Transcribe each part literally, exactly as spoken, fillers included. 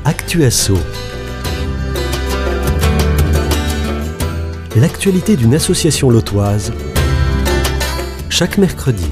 Actu-Asso. L'actualité d'une association lotoise, chaque mercredi.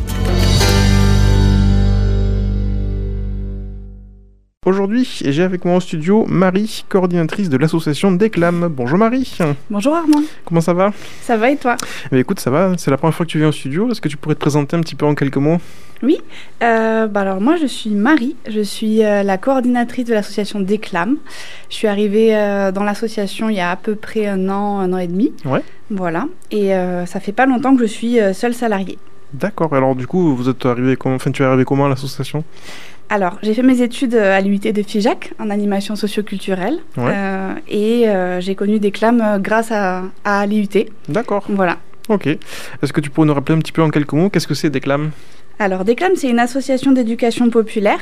Aujourd'hui, j'ai avec moi au studio Marie, coordinatrice de l'association Déclame. Bonjour Marie. Bonjour Armand. Comment ça va ? Ça va et toi ? Eh bien, écoute, ça va, c'est la première fois que tu viens au studio. Est-ce que tu pourrais te présenter un petit peu en quelques mots ? Oui, euh, bah alors moi je suis Marie, je suis euh, la coordinatrice de l'association Déclame. Je suis arrivée euh, dans l'association il y a à peu près un an, un an et demi. Ouais. Voilà, et euh, ça fait pas longtemps que je suis euh, seule salariée. D'accord, alors du coup, vous êtes arrivé comment, enfin, tu es arrivé comment à l'association ? Alors, j'ai fait mes études à l'U I T de Figeac, en animation socio-culturelle, Ouais. euh, et euh, j'ai connu Déclame euh, grâce à, à l'I U T. D'accord, Voilà. ok. Est-ce que tu pourrais nous rappeler un petit peu en quelques mots, qu'est-ce que c'est Déclame ? Alors, Déclame, c'est une association d'éducation populaire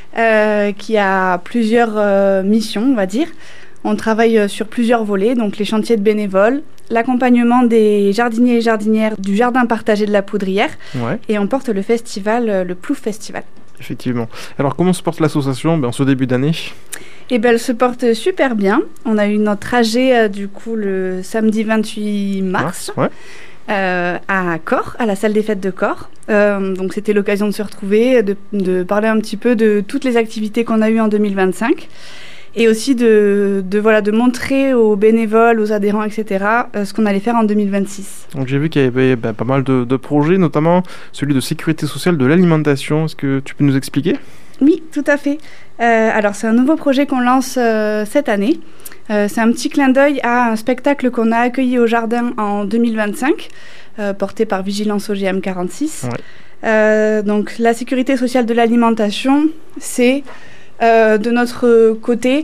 euh, qui a plusieurs euh, missions, on va dire. On travaille sur plusieurs volets, donc les chantiers de bénévoles, l'accompagnement des jardiniers et jardinières du jardin partagé de la Poudrière, Ouais, et on porte le festival, euh, le Plouf Festival. effectivement. Alors comment se porte l'association ben, en ce début d'année ? Et ben, elle se porte super bien. On a eu notre A G euh, du coup le samedi vingt-huit mars. Ouais. Euh, à Corps, à la salle des fêtes de Corps. Euh, donc c'était l'occasion de se retrouver, de, de parler un petit peu de toutes les activités qu'on a eues en deux mille vingt-cinq et aussi de, de, voilà, de montrer aux bénévoles, aux adhérents, et cetera euh, ce qu'on allait faire en deux mille vingt-six. Donc j'ai vu qu'il y avait ben, pas mal de, de projets, notamment celui de sécurité sociale de l'alimentation. Est-ce que tu peux nous expliquer ? Oui, tout à fait. Euh, alors c'est un nouveau projet qu'on lance euh, cette année. Euh, c'est un petit clin d'œil à un spectacle qu'on a accueilli au jardin en deux mille vingt-cinq, euh, porté par Vigilance O G M quarante-six. Ouais. Euh, donc la sécurité sociale de l'alimentation, c'est euh, de notre côté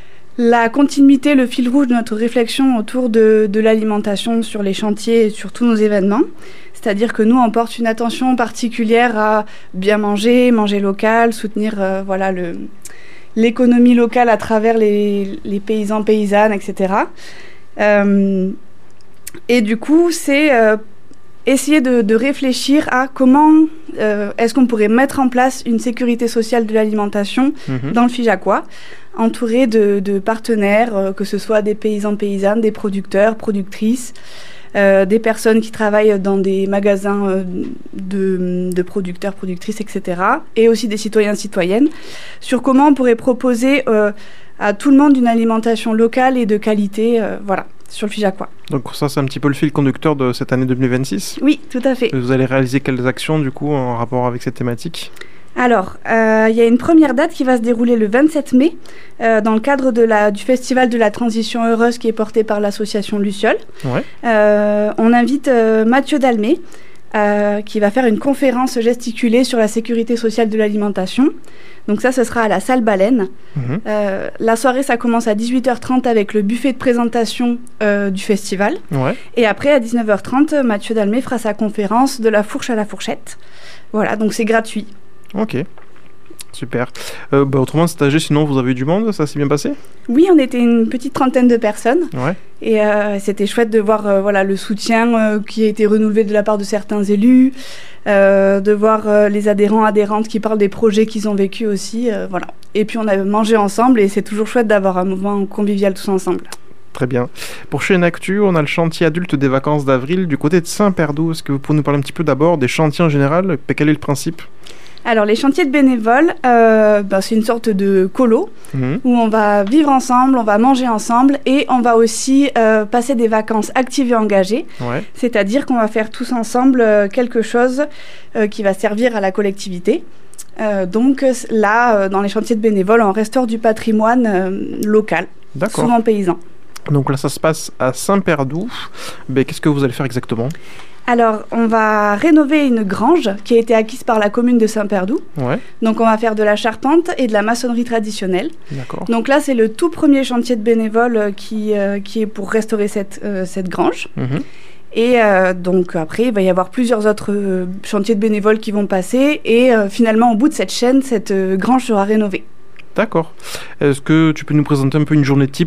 la continuité, le fil rouge de notre réflexion autour de, de l'alimentation sur les chantiers et sur tous nos événements. C'est-à-dire que nous, on porte une attention particulière à bien manger, manger local, soutenir euh, voilà, le, l'économie locale à travers les, les paysans, paysannes, et cetera. Euh, et du coup, c'est euh, essayer de, de réfléchir à comment euh, est-ce qu'on pourrait mettre en place une sécurité sociale de l'alimentation Mhm. dans le Figeacois, entouré de, de partenaires, euh, que ce soit des paysans, paysannes, des producteurs, productrices, Euh, des personnes qui travaillent dans des magasins euh, de, de producteurs, productrices, et cetera. Et aussi des citoyens, citoyennes, sur comment on pourrait proposer euh, à tout le monde une alimentation locale et de qualité, euh, voilà, sur le Figeacois. Donc ça c'est un petit peu le fil conducteur de cette année deux mille vingt-six. Oui, tout à fait. Vous allez réaliser quelles actions du coup en rapport avec cette thématique ? Alors, euh, il y a une première date qui va se dérouler le vingt-sept mai, euh, dans le cadre de la, du Festival de la Transition Heureuse qui est porté par l'association Luciole. Ouais. Euh, on invite euh, Mathieu Dalmé, euh, qui va faire une conférence gesticulée sur la sécurité sociale de l'alimentation. Donc ça, ce sera à la salle Baleine. Mhm. Euh, la soirée, ça commence à dix-huit heures trente avec le buffet de présentation euh, du festival. Ouais. Et après, à dix-neuf heures trente, Mathieu Dalmé fera sa conférence de la fourche à la fourchette. Voilà, donc c'est gratuit. Ok. Super. Euh, bah, autrement, cet A G, sinon vous avez eu du monde, ça s'est bien passé ? Oui, on était une petite trentaine de personnes. Ouais. Et euh, c'était chouette de voir euh, voilà, le soutien euh, qui a été renouvelé de la part de certains élus, euh, de voir euh, les adhérents, adhérentes qui parlent des projets qu'ils ont vécus aussi. Euh, voilà. Et puis on a mangé ensemble et c'est toujours chouette d'avoir un moment convivial tous ensemble. Très bien. Pour Chaîne Actu, on a le chantier adulte des vacances d'avril du côté de Saint-Perdou. Est-ce que vous pouvez nous parler un petit peu d'abord des chantiers en général ? Quel est le principe ? Alors les chantiers de bénévoles, euh, ben, c'est une sorte de colo Mhm. où on va vivre ensemble, on va manger ensemble et on va aussi euh, passer des vacances actives et engagées. Ouais. C'est-à-dire qu'on va faire tous ensemble euh, quelque chose euh, qui va servir à la collectivité. Euh, donc euh, là, euh, dans les chantiers de bénévoles, on restaure du patrimoine euh, local, D'accord. souvent paysan. Donc là, ça se passe à Saint-Perdou. Ben, qu'est-ce que vous allez faire exactement ? Alors, on va rénover une grange qui a été acquise par la commune de Saint-Perdou. Ouais. Donc, on va faire de la charpente et de la maçonnerie traditionnelle. D'accord. Donc là, c'est le tout premier chantier de bénévoles euh, qui, euh, qui est pour restaurer cette, euh, cette grange. Mhm. Et euh, donc après, il va y avoir plusieurs autres euh, chantiers de bénévoles qui vont passer. Et euh, finalement, au bout de cette chaîne, cette euh, grange sera rénovée. D'accord. Est-ce que tu peux nous présenter un peu une journée type ?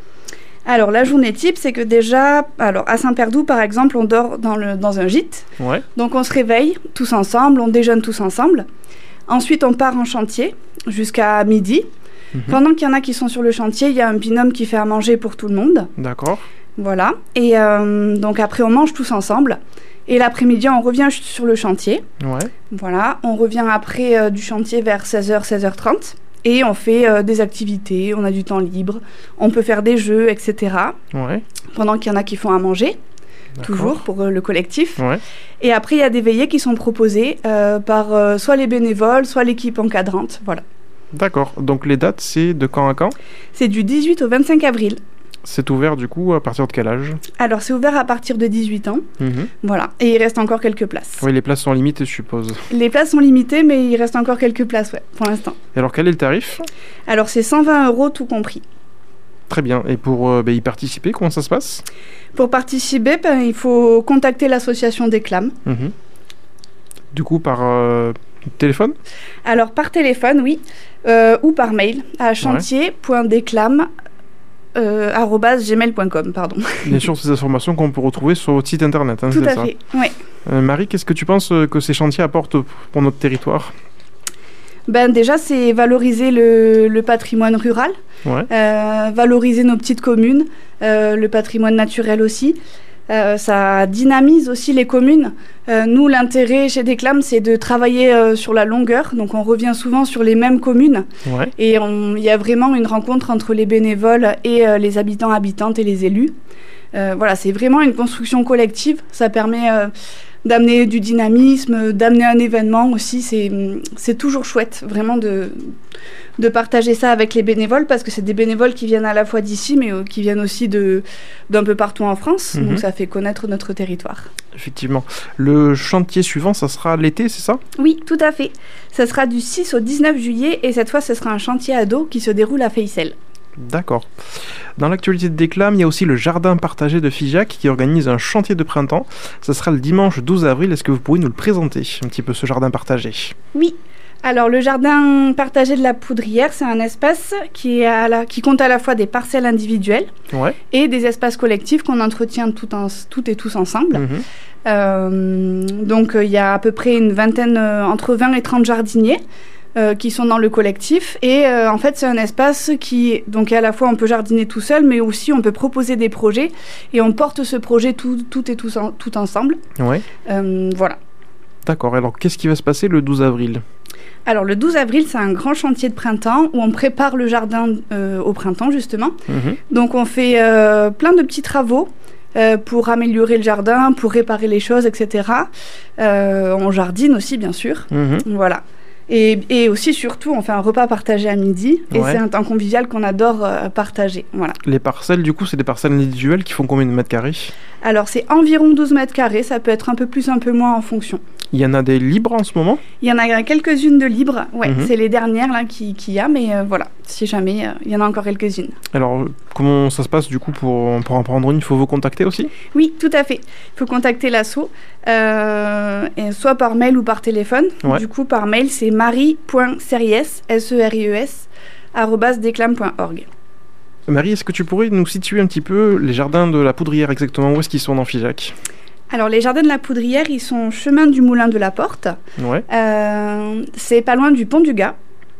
Alors, la journée type, c'est que déjà, alors à Saint-Perdou, par exemple, on dort dans, le, dans un gîte. Ouais. Donc, on se réveille tous ensemble, on déjeune tous ensemble. Ensuite, on part en chantier jusqu'à midi. Mhm. Pendant qu'il y en a qui sont sur le chantier, il y a un binôme qui fait à manger pour tout le monde. D'accord. Voilà. Et euh, donc après, on mange tous ensemble. Et l'après-midi, on revient sur le chantier. Ouais. Voilà. On revient après euh, du chantier vers seize heures, seize heures trente. Et on fait euh, des activités, on a du temps libre. On peut faire des jeux, et cetera. Ouais. Pendant qu'il y en a qui font à manger. D'accord. Toujours pour euh, le collectif. Ouais. Et après, il y a des veillées qui sont proposées euh, par euh, soit les bénévoles, soit l'équipe encadrante. Voilà. D'accord. Donc les dates, c'est de quand à quand? C'est du dix-huit au vingt-cinq avril. C'est ouvert du coup à partir de quel âge? Alors, c'est ouvert à partir de dix-huit ans. Mhm. Voilà. Et il reste encore quelques places. Oui, les places sont limitées, je suppose. Les places sont limitées, mais il reste encore quelques places, ouais, pour l'instant. Et alors, quel est le tarif? Alors, c'est cent vingt euros tout compris. Très bien. Et pour euh, bah, y participer, comment ça se passe? Pour participer, ben, il faut contacter l'association Déclame. Mhm. Du coup, par euh, téléphone? Alors, par téléphone, oui, euh, ou par mail à chantier.déclame euh, arobase gmail point com, pardon. Bien sûr, ces informations qu'on peut retrouver sur votre site internet, hein, Tout c'est à ça. fait, oui. Euh, Marie, qu'est-ce que tu penses euh, que ces chantiers apportent pour notre territoire? Ben, déjà, c'est valoriser le, le patrimoine rural, Ouais. euh, valoriser nos petites communes, euh, le patrimoine naturel aussi. Euh, ça dynamise aussi les communes. Euh, nous, l'intérêt chez Déclame, c'est de travailler euh, sur la longueur. Donc, on revient souvent sur les mêmes communes. Ouais. Et il y a vraiment une rencontre entre les bénévoles et euh, les habitants, habitantes et les élus. Euh, voilà, c'est vraiment une construction collective. Ça permet euh, d'amener du dynamisme, d'amener un événement aussi. C'est, c'est toujours chouette, vraiment, de, de partager ça avec les bénévoles, parce que c'est des bénévoles qui viennent à la fois d'ici, mais euh, qui viennent aussi de, d'un peu partout en France. Mhm. Donc, ça fait connaître notre territoire. Effectivement. Le chantier suivant, ça sera l'été, c'est ça? Oui, tout à fait. Ça sera du six au dix-neuf juillet, et cette fois, ce sera un chantier ado qui se déroule à Feycelles. D'accord. Dans l'actualité de Déclame, il y a aussi le jardin partagé de Figeac qui organise un chantier de printemps. Ça sera le dimanche douze avril. Est-ce que vous pourriez nous le présenter un petit peu, ce jardin partagé? Oui. Alors, le jardin partagé de la Poudrière, c'est un espace qui, est à la, qui compte à la fois des parcelles individuelles Ouais. et des espaces collectifs qu'on entretient tout en, toutes et tous ensemble. Mhm. Euh, donc, il y a à peu près une vingtaine, euh, entre vingt et trente jardiniers euh, qui sont dans le collectif. Et euh, en fait, c'est un espace qui, donc à la fois, on peut jardiner tout seul, mais aussi on peut proposer des projets. Et on porte ce projet tout, tout et tous en, tout ensemble. Ouais. Euh, voilà. D'accord. Alors, qu'est-ce qui va se passer le douze avril? Alors, le douze avril, c'est un grand chantier de printemps où on prépare le jardin euh, au printemps, justement. Mhm. Donc, on fait euh, plein de petits travaux euh, pour améliorer le jardin, pour réparer les choses, et cetera. Euh, on jardine aussi, bien sûr. Mhm. Voilà. Et, et aussi, surtout, on fait un repas partagé à midi. Et Ouais. c'est un temps convivial qu'on adore euh, partager. Voilà. Les parcelles, du coup, c'est des parcelles individuelles qui font combien de mètres carrés? Alors, c'est environ douze mètres carrés. Ça peut être un peu plus, un peu moins en fonction. Il y en a des libres en ce moment? Il y en a quelques-unes de libres. Ouais, Mhm. c'est les dernières là qui- qu'il y a. Mais euh, voilà, si jamais, euh, il y en a encore quelques-unes. Alors, comment ça se passe du coup pour, pour en prendre une? Il faut vous contacter aussi? Oui, tout à fait. Il faut contacter l'asso, euh, et soit par mail ou par téléphone. Ouais. Du coup, par mail, c'est marie.series, S E R I E S, arobase déclame point org. Marie, est-ce que tu pourrais nous situer un petit peu les jardins de la Poudrière exactement? Où est-ce qu'ils sont dans Figeac? Alors, les jardins de la Poudrière, ils sont chemin du Moulin de la Porte. Ouais. Euh, c'est pas loin du Pont du Gard.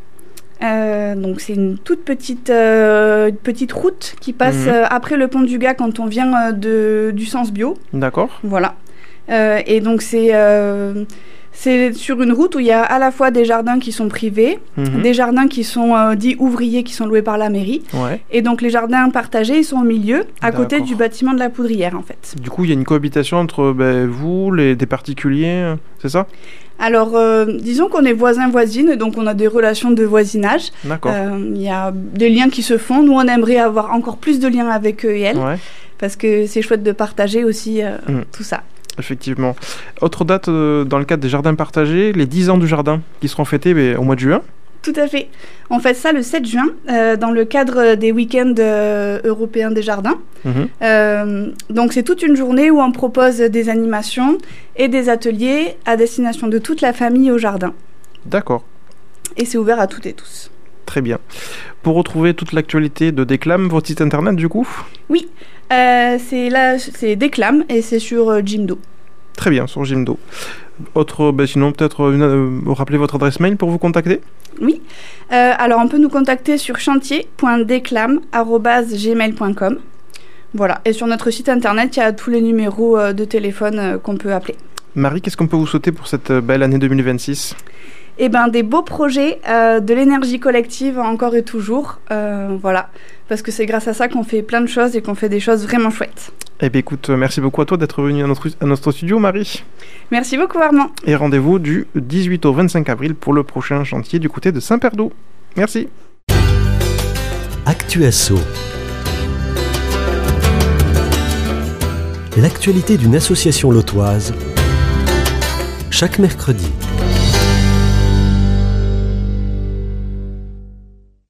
Euh, donc, c'est une toute petite, euh, petite route qui passe Mhm. euh, après le Pont du Gard quand on vient euh, de, du sens bio. D'accord. Voilà. Euh, et donc, c'est, euh, c'est sur une route où il y a à la fois des jardins qui sont privés, Mhm. des jardins qui sont euh, dits ouvriers, qui sont loués par la mairie. Ouais. Et donc, les jardins partagés, ils sont au milieu, à côté D'accord. du bâtiment de la Poudrière, en fait. Du coup, il y a une cohabitation entre ben, vous, les, des particuliers, euh, c'est ça? Alors, euh, disons qu'on est voisins-voisines, donc on a des relations de voisinage. D'accord. Euh, Il y a des liens qui se font. Nous, on aimerait avoir encore plus de liens avec eux et elles, Ouais, parce que c'est chouette de partager aussi euh, Mm. tout ça. effectivement. Autre date euh, dans le cadre des jardins partagés, les dix ans du jardin qui seront fêtés ben, au mois de juin. Tout à fait. On fait ça le sept juin, euh, dans le cadre des week-ends euh, européens des jardins. Mhm. Euh, donc c'est toute une journée où on propose des animations et des ateliers à destination de toute la famille au jardin. D'accord. Et c'est ouvert à toutes et tous. Très bien. Pour retrouver toute l'actualité de Déclame, votre site internet du coup? Oui, euh, c'est là, c'est Déclame et c'est sur euh, Jimdo. Très bien, sur Jimdo. Autre, ben sinon, peut-être une, euh, rappeler votre adresse mail pour vous contacter. Oui, euh, alors on peut nous contacter sur chantier point déclame arobase gmail point com. Voilà, et sur notre site internet, il y a tous les numéros euh, de téléphone euh, qu'on peut appeler. Marie, qu'est-ce qu'on peut vous souhaiter pour cette belle année deux mille vingt-six ? Eh ben, des beaux projets, euh, de l'énergie collective encore et toujours, euh, voilà, parce que c'est grâce à ça qu'on fait plein de choses et qu'on fait des choses vraiment chouettes. Eh bien écoute, merci beaucoup à toi d'être venu à notre, à notre studio, Marie. Merci beaucoup, Armand. Et rendez-vous du dix-huit au vingt-cinq avril pour le prochain chantier du côté de Saint-Perdoux. Merci. Actuasso. L'actualité d'une association lotoise, chaque mercredi.